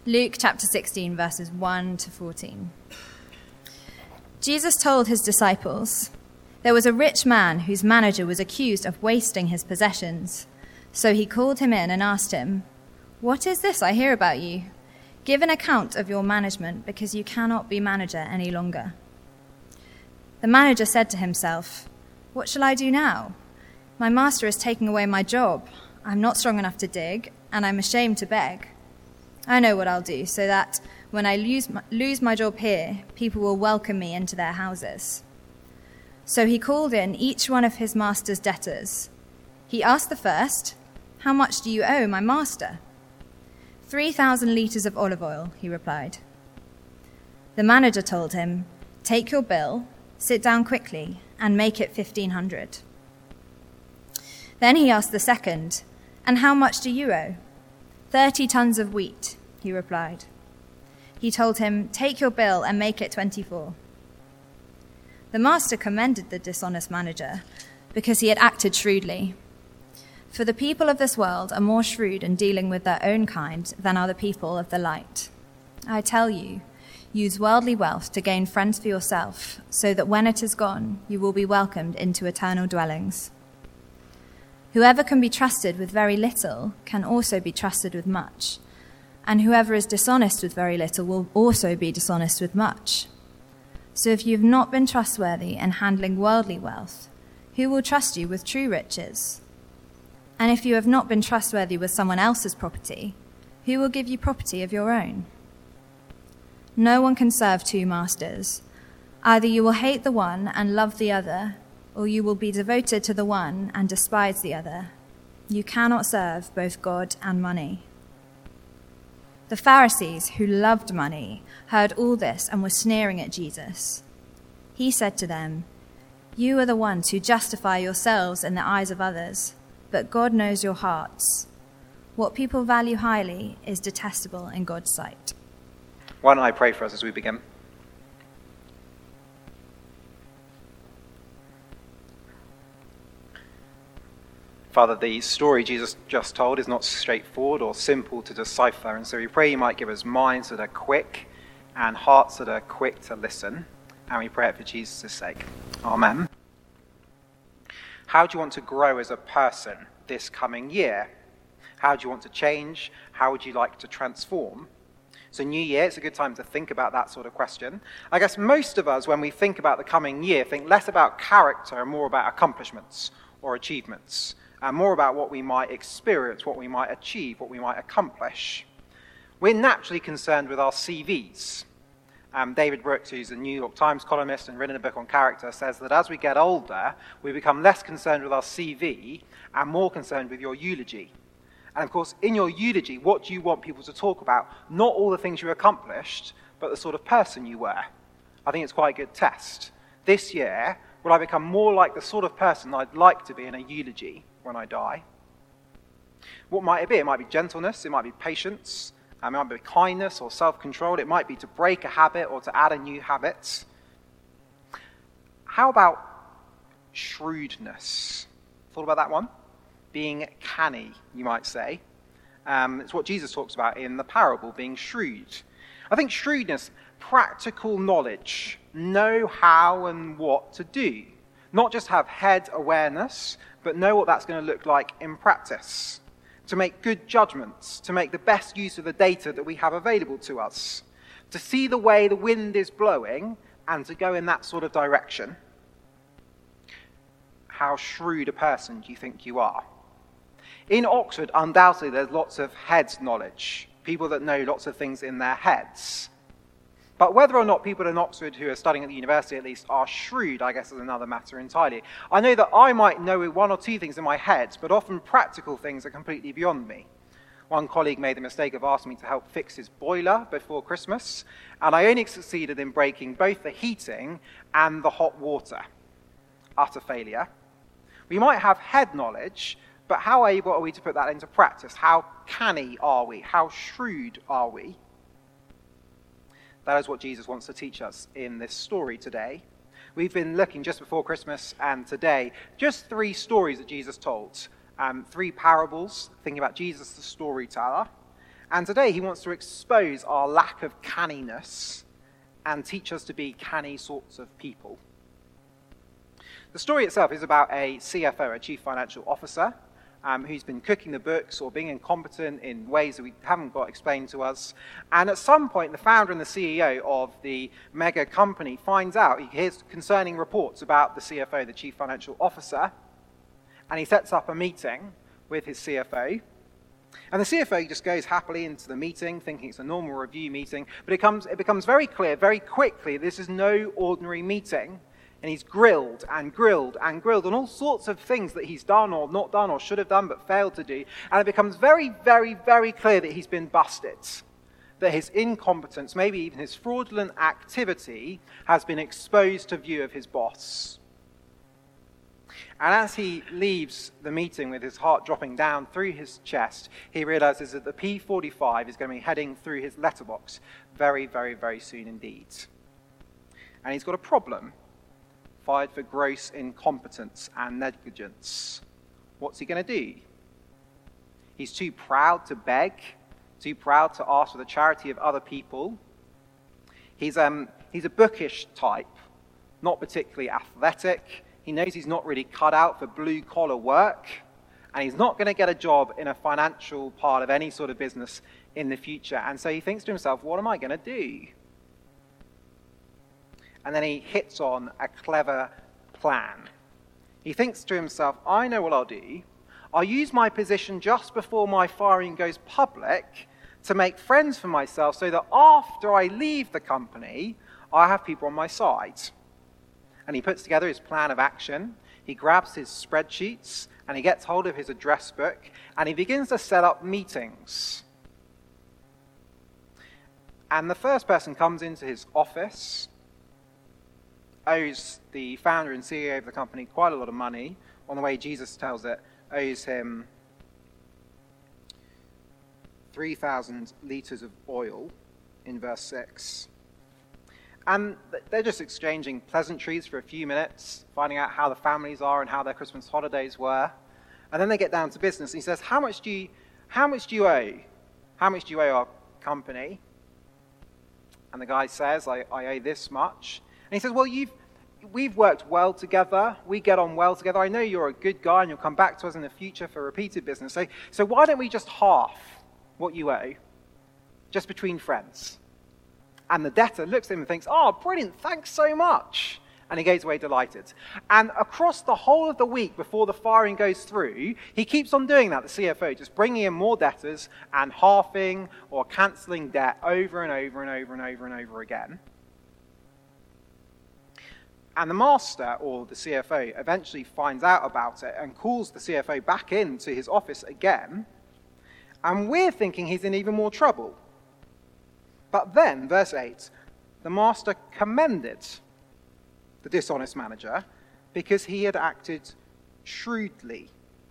Luke chapter 16, verses 1 to 14. Jesus told his disciples, "There was a rich man whose manager was accused of wasting his possessions. So he called him in and asked him, 'What is this I hear about you? Give an account of your management, because you cannot be manager any longer.' The manager said to himself, 'What shall I do now? My master is taking away my job. I'm not strong enough to dig, and I'm ashamed to beg. I know what I'll do, so that when I lose my job here, people will welcome me into their houses.' So he called in each one of his master's debtors. He asked the first, 'How much do you owe my master?' 3,000 liters of olive oil,' he replied. The manager told him, 'Take your bill, sit down quickly, and make it 1,500. Then he asked the second, 'And how much do you owe?' 30 tons of wheat,' he replied. He told him, 'Take your bill and make it 24. The master commended the dishonest manager because he had acted shrewdly. For the people of this world are more shrewd in dealing with their own kind than are the people of the light. I tell you, use worldly wealth to gain friends for yourself, so that when it is gone, you will be welcomed into eternal dwellings. Whoever can be trusted with very little can also be trusted with much, and whoever is dishonest with very little will also be dishonest with much. So if you have not been trustworthy in handling worldly wealth, who will trust you with true riches? And if you have not been trustworthy with someone else's property, who will give you property of your own? No one can serve two masters. Either you will hate the one and love the other, or you will be devoted to the one and despise the other. You cannot serve both God and money." The Pharisees, who loved money, heard all this and were sneering at Jesus. He said to them, "You are the ones who justify yourselves in the eyes of others, but God knows your hearts. What people value highly is detestable in God's sight." Why don't I pray for us as we begin? Father, the story Jesus just told is not straightforward or simple to decipher, and so we pray you might give us minds that are quick and hearts that are quick to listen, and we pray it for Jesus' sake. Amen. How do you want to grow as a person this coming year? How do you want to change? How would you like to transform? So New Year, it's a good time to think about that sort of question. I guess most of us, when we think about the coming year, think less about character and more about accomplishments or achievements, and more about what we might experience, what we might achieve, what we might accomplish. We're naturally concerned with our CVs. David Brooks, who's a New York Times columnist and written a book on character, says that as we get older, we become less concerned with our CV and more concerned with your eulogy. And of course, in your eulogy, what do you want people to talk about? Not all the things you accomplished, but the sort of person you were. I think it's quite a good test. This year, will I become more like the sort of person I'd like to be in a eulogy when I die? What might it be? It might be gentleness, it might be patience, it might be kindness or self-control, it might be to break a habit or to add a new habit. How about shrewdness? Thought about that one? Being canny, you might say. It's what Jesus talks about in the parable, being shrewd. I think shrewdness, practical knowledge, know how and what to do. Not just have head awareness, but know what that's going to look like in practice. To make good judgments, to make the best use of the data that we have available to us. To see the way the wind is blowing and to go in that sort of direction. How shrewd a person do you think you are? In Oxford, undoubtedly, there's lots of head knowledge. People that know lots of things in their heads. But whether or not people in Oxford who are studying at the university at least are shrewd, I guess is another matter entirely. I know that I might know one or two things in my head, but often practical things are completely beyond me. One colleague made the mistake of asking me to help fix his boiler before Christmas, and I only succeeded in breaking both the heating and the hot water. Utter failure. We might have head knowledge, but how able are we to put that into practice? How canny are we? How shrewd are we? That is what Jesus wants to teach us in this story today. We've been looking just before Christmas and today, just 3 stories that Jesus told. 3 parables, thinking about Jesus the storyteller. And today he wants to expose our lack of canniness and teach us to be canny sorts of people. The story itself is about a CFO, a Chief Financial Officer, who's been cooking the books or being incompetent in ways that we haven't got explained to us. And at some point, the founder and the CEO of the mega company finds out, he hears concerning reports about the CFO, the Chief Financial Officer, and he sets up a meeting with his CFO. And the CFO just goes happily into the meeting, thinking it's a normal review meeting, but it becomes very clear very quickly this is no ordinary meeting. And he's grilled and grilled and grilled on all sorts of things that he's done or not done or should have done but failed to do. And it becomes very, very, very clear that he's been busted. That his incompetence, maybe even his fraudulent activity, has been exposed to view of his boss. And as he leaves the meeting with his heart dropping down through his chest, he realizes that the P45 is going to be heading through his letterbox very, very, very soon indeed. And he's got a problem. Fired for gross incompetence and negligence. What's he going to do? He's too proud to beg, too proud to ask for the charity of other people. He's a bookish type, not particularly athletic. He knows he's not really cut out for blue-collar work, and he's not going to get a job in a financial part of any sort of business in the future. And so he thinks to himself, what am I going to do? And then he hits on a clever plan. He thinks to himself, I know what I'll do. I'll use my position just before my firing goes public to make friends for myself so that after I leave the company, I have people on my side. And he puts together his plan of action. He grabs his spreadsheets and he gets hold of his address book and he begins to set up meetings. And the first person comes into his office, owes the founder and CEO of the company quite a lot of money. On the way Jesus tells it, owes him 3,000 litres of oil in verse 6. And they're just exchanging pleasantries for a few minutes, finding out how the families are and how their Christmas holidays were. And then they get down to business. And he says, how much do you owe? How much do you owe our company? And the guy says, I owe this much. And he says, well, we've worked well together. We get on well together. I know you're a good guy and you'll come back to us in the future for repeated business. So why don't we just half what you owe, just between friends? And the debtor looks at him and thinks, oh, brilliant, thanks so much. And he goes away delighted. And across the whole of the week before the firing goes through, he keeps on doing that, the CFO, just bringing in more debtors and halving or cancelling debt over and over and over and over and over again. And the master, or the CFO, eventually finds out about it and calls the CFO back into his office again. And we're thinking he's in even more trouble. But then, verse 8, the master commended the dishonest manager because he had acted shrewdly.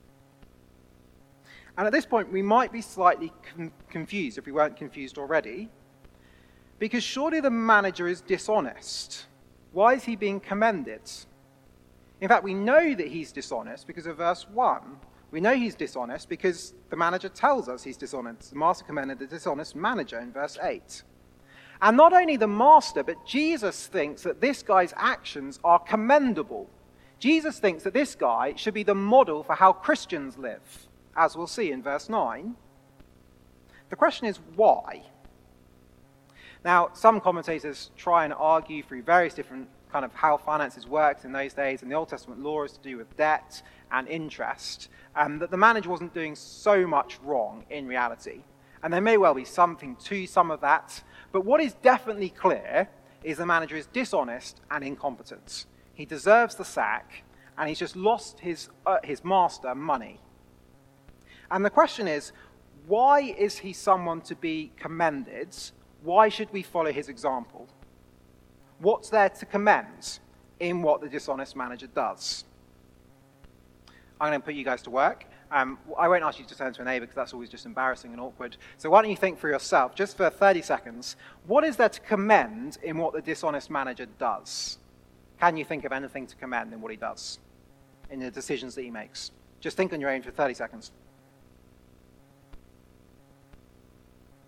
And at this point, we might be slightly confused, if we weren't confused already, because surely the manager is dishonest. Why is he being commended? In fact, we know that he's dishonest because of verse 1. We know he's dishonest because the manager tells us he's dishonest. The master commended the dishonest manager in verse 8. And not only the master, but Jesus thinks that this guy's actions are commendable. Jesus thinks that this guy should be the model for how Christians live, as we'll see in verse 9. The question is, why? Now, some commentators try and argue through various different kind of how finances worked in those days, and the Old Testament law is to do with debt and interest, that the manager wasn't doing so much wrong in reality. And there may well be something to some of that, but what is definitely clear is the manager is dishonest and incompetent. He deserves the sack, and he's just lost his master money. And the question is, why is he someone to be commended? Why should we follow his example? What's there to commend in what the dishonest manager does? I'm going to put you guys to work. I won't ask you to turn to a neighbor because that's always just embarrassing and awkward. So why don't you think for yourself, just for 30 seconds, what is there to commend in what the dishonest manager does? Can you think of anything to commend in what he does, in the decisions that he makes? Just think on your own for 30 seconds.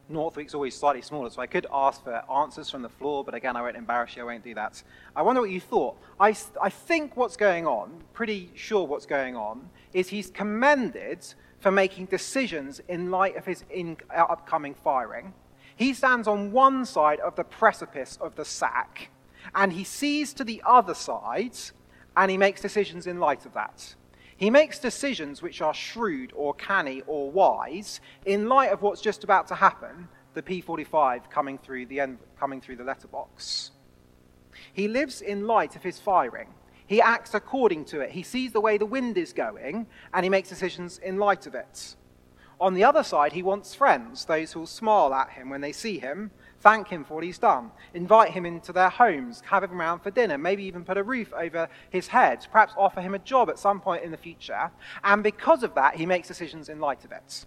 North Week's always slightly smaller, so I could ask for answers from the floor, but again, I won't embarrass you, I won't do that. I wonder what you thought. I think what's going on, pretty sure what's going on, is he's commended for making decisions in light of his upcoming firing. He stands on one side of the precipice of the sack, and he sees to the other side, and he makes decisions in light of that. He makes decisions which are shrewd or canny or wise in light of what's just about to happen, the P45 coming through the letterbox. He lives in light of his firing. He acts according to it. He sees the way the wind is going, and he makes decisions in light of it. On the other side, he wants friends, those who will smile at him when they see him, thank him for what he's done, invite him into their homes, have him around for dinner, maybe even put a roof over his head, perhaps offer him a job at some point in the future. And because of that, he makes decisions in light of it.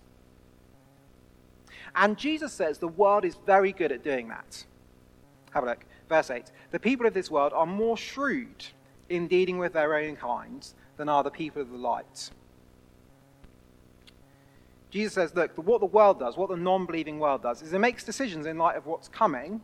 And Jesus says the world is very good at doing that. Have a look. Verse 8. The people of this world are more shrewd in dealing with their own kind than are the people of the light. Jesus says, look, what the world does, what the non-believing world does, is it makes decisions in light of what's coming,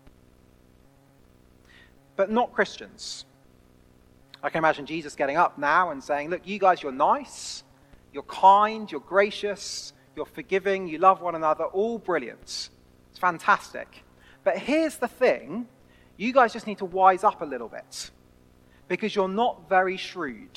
but not Christians. I can imagine Jesus getting up now and saying, look, you guys, you're nice, you're kind, you're gracious, you're forgiving, you love one another, all brilliant. It's fantastic. But here's the thing, you guys just need to wise up a little bit, because you're not very shrewd.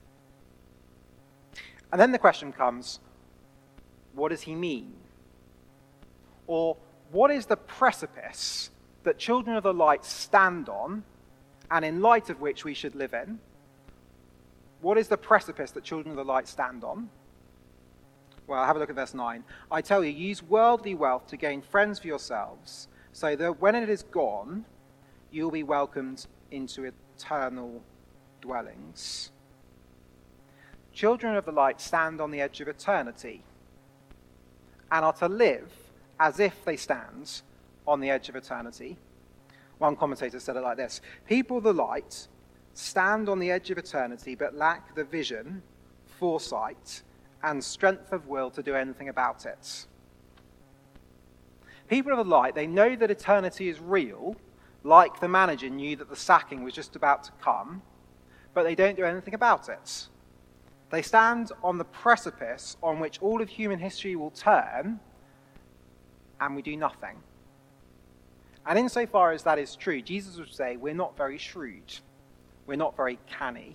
And then the question comes, what does he mean? Or what is the precipice that children of the light stand on, and in light of which we should live in? What is the precipice that children of the light stand on? Well, have a look at verse 9. I tell you, use worldly wealth to gain friends for yourselves, so that when it is gone, you will be welcomed into eternal dwellings. Children of the light stand on the edge of eternity, and are to live as if they stand on the edge of eternity. One commentator said it like this: people of the light stand on the edge of eternity, but lack the vision, foresight, and strength of will to do anything about it. People of the light, they know that eternity is real, like the manager knew that the sacking was just about to come, but they don't do anything about it. They stand on the precipice on which all of human history will turn, and we do nothing. And insofar as that is true, Jesus would say we're not very shrewd. We're not very canny.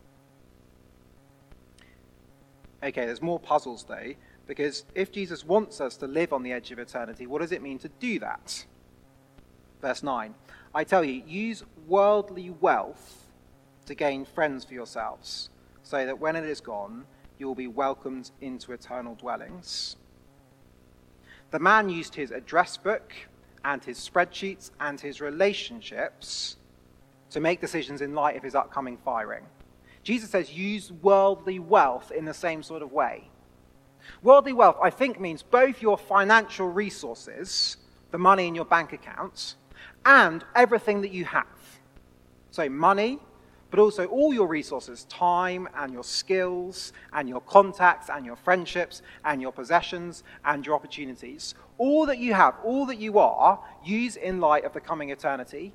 Okay, there's more puzzles though, because if Jesus wants us to live on the edge of eternity, what does it mean to do that? Verse 9, I tell you, use worldly wealth to gain friends for yourselves, so that when it is gone, you will be welcomed into eternal dwellings. The man used his address book and his spreadsheets and his relationships to make decisions in light of his upcoming firing. Jesus says use worldly wealth in the same sort of way. Worldly wealth, I think, means both your financial resources, the money in your bank accounts, and everything that you have. So money, but also all your resources, time and your skills and your contacts and your friendships and your possessions and your opportunities. All that you have, all that you are, use in light of the coming eternity,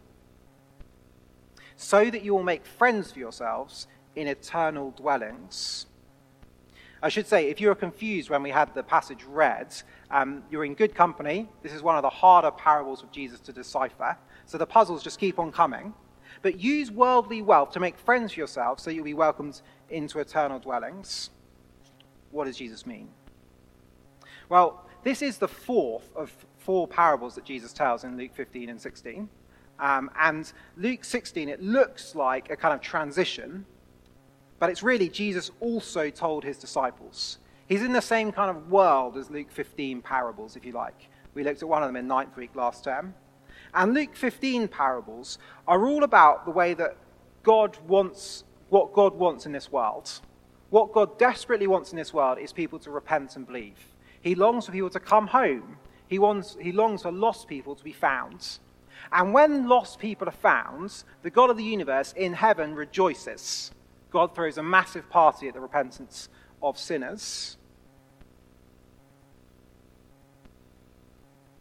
so that you will make friends for yourselves in eternal dwellings. I should say, if you were confused when we had the passage read, you're in good company. This is one of the harder parables of Jesus to decipher, so the puzzles just keep on coming. But use worldly wealth to make friends for yourselves so you'll be welcomed into eternal dwellings. What does Jesus mean? Well, this is the fourth of four parables that Jesus tells in Luke 15 and 16. And Luke 16, it looks like a kind of transition, but it's really Jesus also told his disciples. He's in the same kind of world as Luke 15 parables, if you like. We looked at one of them in 9th week last term. And Luke 15 parables are all about the way that God wants, what God wants in this world. What God desperately wants in this world is people to repent and believe. He longs for people to come home. He longs for lost people to be found. And when lost people are found, the God of the universe in heaven rejoices. God throws a massive party at the repentance of sinners.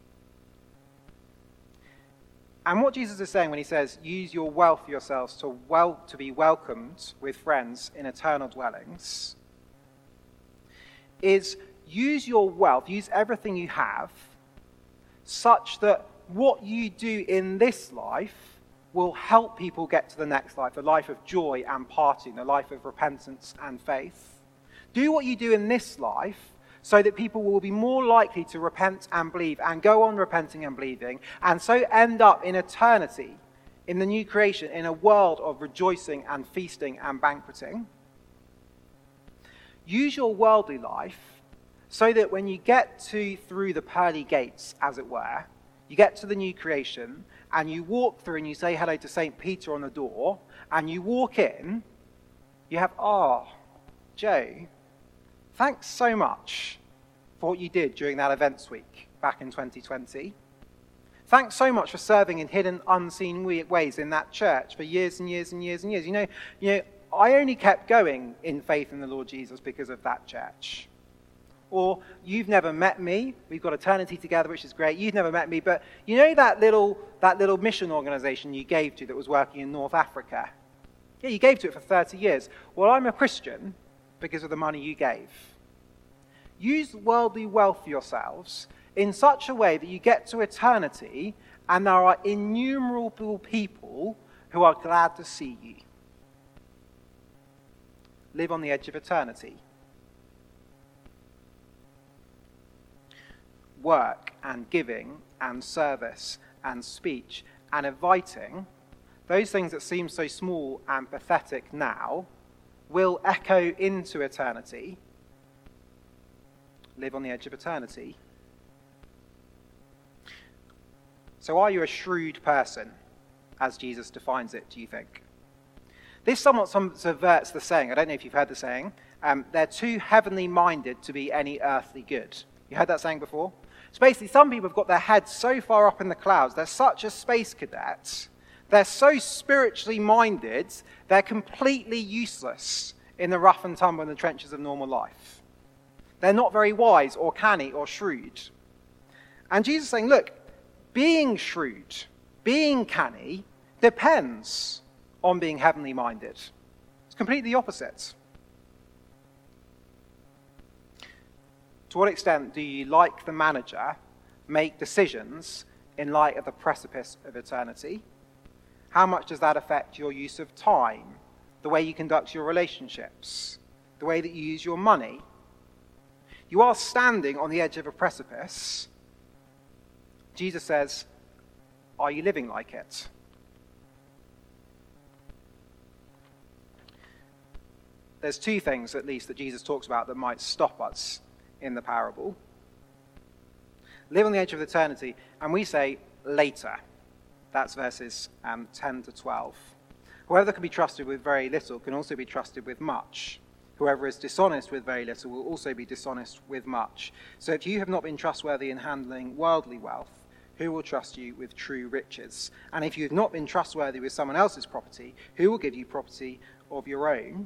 And what Jesus is saying when he says, use your wealth for yourselves to be welcomed with friends in eternal dwellings, is use your wealth, use everything you have, such that what you do in this life will help people get to the next life, the life of joy and partying, the life of repentance and faith. Do what you do in this life so that people will be more likely to repent and believe and go on repenting and believing, and so end up in eternity, in the new creation, in a world of rejoicing and feasting and banqueting. Use your worldly life so that when you get through the pearly gates, as it were, you get to the new creation, and you walk through and you say hello to St. Peter on the door, and you walk in, you have, Joe, thanks so much for what you did during that events week back in 2020. Thanks so much for serving in hidden, unseen ways in that church for years and years and years and years. You know, I only kept going in faith in the Lord Jesus because of that church. Or, you've never met me. We've got eternity together, which is great. You've never met me, but you know that little mission organization you gave to that was working in North Africa? Yeah, you gave to it for 30 years. Well, I'm a Christian because of the money you gave. Use worldly wealth for yourselves in such a way that you get to eternity and there are innumerable people who are glad to see you. Live on the edge of eternity. Work and giving and service and speech and inviting, those things that seem so small and pathetic now, will echo into eternity. Live on the edge of eternity. So are you a shrewd person, as Jesus defines it, do you think? This somewhat subverts the saying. I don't know if you've heard the saying. They're too heavenly minded to be any earthly good. You heard that saying before? So basically, some people have got their heads so far up in the clouds. They're such a space cadet. They're so spiritually minded, they're completely useless in the rough and tumble in the trenches of normal life. They're not very wise or canny or shrewd. And Jesus is saying, look, being shrewd, being canny, depends on being heavenly minded. It's completely the opposite. To what extent do you, like the manager, make decisions in light of the precipice of eternity? How much does that affect your use of time, the way you conduct your relationships, the way that you use your money? You are standing on the edge of a precipice. Jesus says, are you living like it? There's two things, at least, that Jesus talks about that might stop us in the parable. Live on the edge of eternity, and we say later. That's verses 10 to 12. Whoever can be trusted with very little can also be trusted with much. Whoever is dishonest with very little will also be dishonest with much. So if you have not been trustworthy in handling worldly wealth, who will trust you with true riches? And if you have not been trustworthy with someone else's property, who will give you property of your own?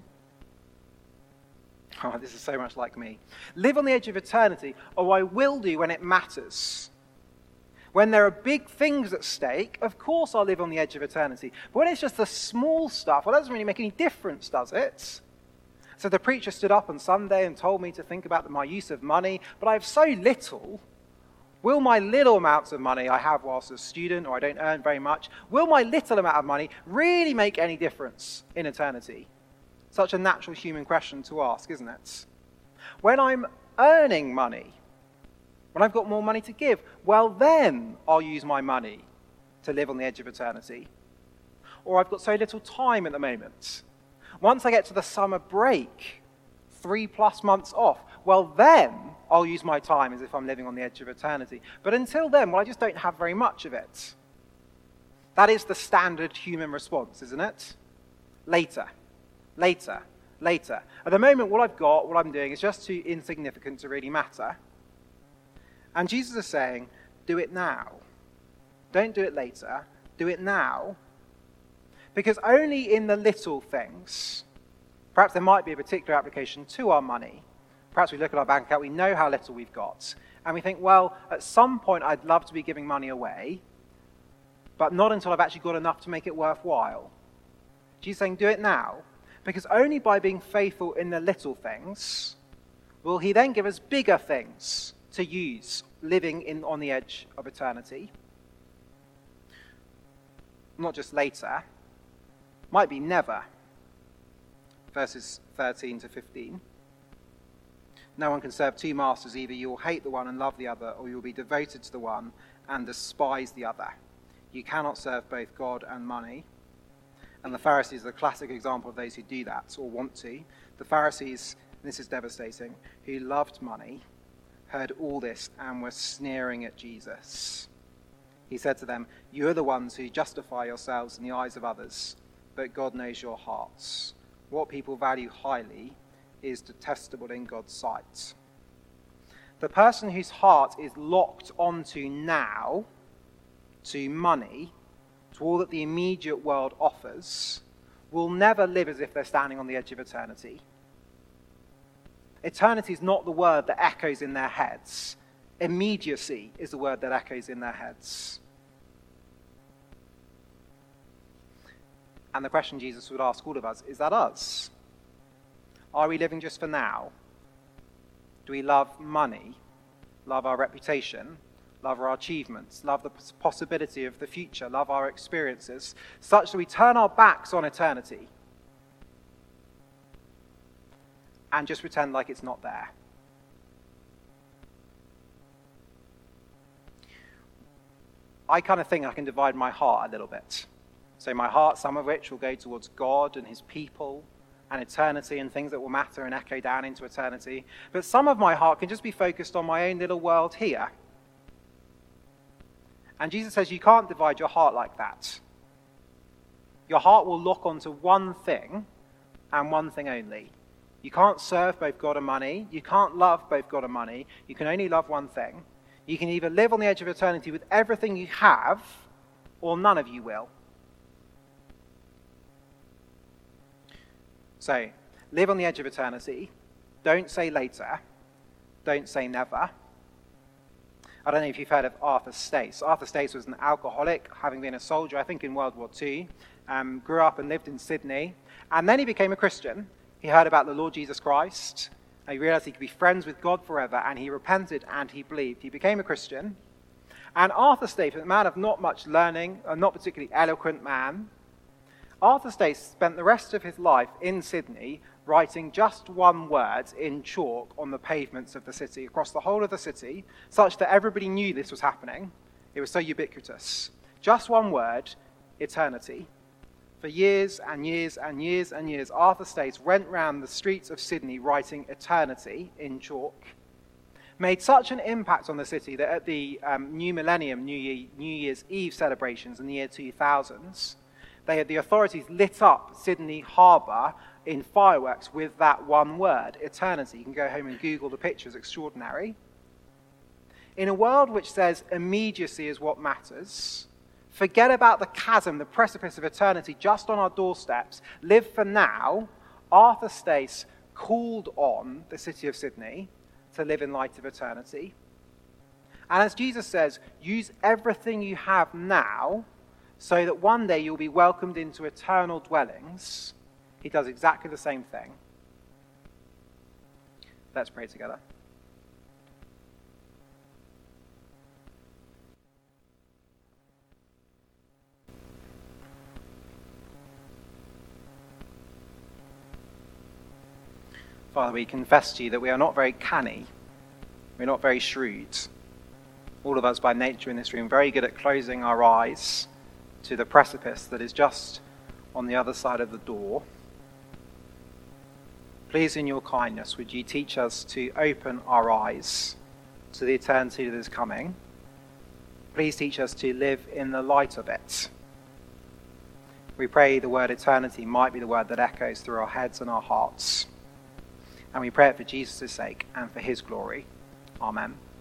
Oh, this is so much like me. Live on the edge of eternity, or I will do when it matters. When there are big things at stake, of course I'll live on the edge of eternity. But when it's just the small stuff, well, that doesn't really make any difference, does it? So the preacher stood up on Sunday and told me to think about my use of money, but I have so little. Will my little amounts of money I have whilst a student, or I don't earn very much, will my little amount of money really make any difference in eternity? Such a natural human question to ask, isn't it? When I'm earning money, when I've got more money to give, well then I'll use my money to live on the edge of eternity. Or I've got so little time at the moment. Once I get to the summer break, 3+ months off, well then I'll use my time as if I'm living on the edge of eternity. But until then, well, I just don't have very much of it. That is the standard human response, isn't it? Later. Later. At the moment, what I've got, what I'm doing, is just too insignificant to really matter. And Jesus is saying, do it now. Don't do it later. Do it now. Because only in the little things, perhaps there might be a particular application to our money. Perhaps we look at our bank account, we know how little we've got, and we think, well, at some point I'd love to be giving money away, but not until I've actually got enough to make it worthwhile. Jesus is saying, do it now, because only by being faithful in the little things will he then give us bigger things to use, living on the edge of eternity. Not just later, might be never. Verses 13 to 15. No one can serve two masters. Either you will hate the one and love the other, or you will be devoted to the one and despise the other. You cannot serve both God and money. And the Pharisees are the classic example of those who do that, or want to. The Pharisees, and this is devastating, who loved money, heard all this and were sneering at Jesus. He said to them, you are the ones who justify yourselves in the eyes of others, but God knows your hearts. What people value highly is detestable in God's sight. The person whose heart is locked onto now, to money, to all that the immediate world offers, will never live as if they're standing on the edge of eternity. Eternity is not the word that echoes in their heads. Immediacy is the word that echoes in their heads. And the question Jesus would ask all of us, is that us? Are we living just for now? Do we love money, love our reputation, love our achievements, love the possibility of the future, love our experiences, such that we turn our backs on eternity and just pretend like it's not there? I kind of think I can divide my heart a little bit. So my heart, some of which will go towards God and his people and eternity and things that will matter and echo down into eternity. But some of my heart can just be focused on my own little world here. And Jesus says you can't divide your heart like that. Your heart will lock onto one thing and one thing only. You can't serve both God and money. You can't love both God and money. You can only love one thing. You can either live on the edge of eternity with everything you have, or none of you will. So, live on the edge of eternity. Don't say later. Don't say never. I don't know if you've heard of Arthur Stace. Arthur Stace was an alcoholic, having been a soldier, I think, in World War II. Grew up and lived in Sydney. And then he became a Christian. He heard about the Lord Jesus Christ. And he realized he could be friends with God forever. And he repented and he believed. He became a Christian. And Arthur Stace, a man of not much learning, a not particularly eloquent man, Arthur Stace spent the rest of his life in Sydney writing just one word in chalk on the pavements of the city, across the whole of the city, such that everybody knew this was happening. It was so ubiquitous. Just one word, eternity. For years and years and years and years, Arthur Stace went round the streets of Sydney writing eternity in chalk. Made such an impact on the city that at the New Millennium, New Year's Eve celebrations in the year 2000s, the authorities lit up Sydney Harbour in fireworks with that one word, eternity. You can go home and Google the pictures, extraordinary. In a world which says immediacy is what matters, forget about the chasm, the precipice of eternity just on our doorsteps, live for now, Arthur Stace called on the city of Sydney to live in light of eternity. And as Jesus says, use everything you have now so that one day you'll be welcomed into eternal dwellings. He does exactly the same thing. Let's pray together. Father, we confess to you that we are not very canny. We're not very shrewd. All of us by nature in this room, very good at closing our eyes to the precipice that is just on the other side of the door. Please, in your kindness, would you teach us to open our eyes to the eternity that is coming. Please teach us to live in the light of it. We pray the word eternity might be the word that echoes through our heads and our hearts. And we pray it for Jesus' sake and for his glory. Amen.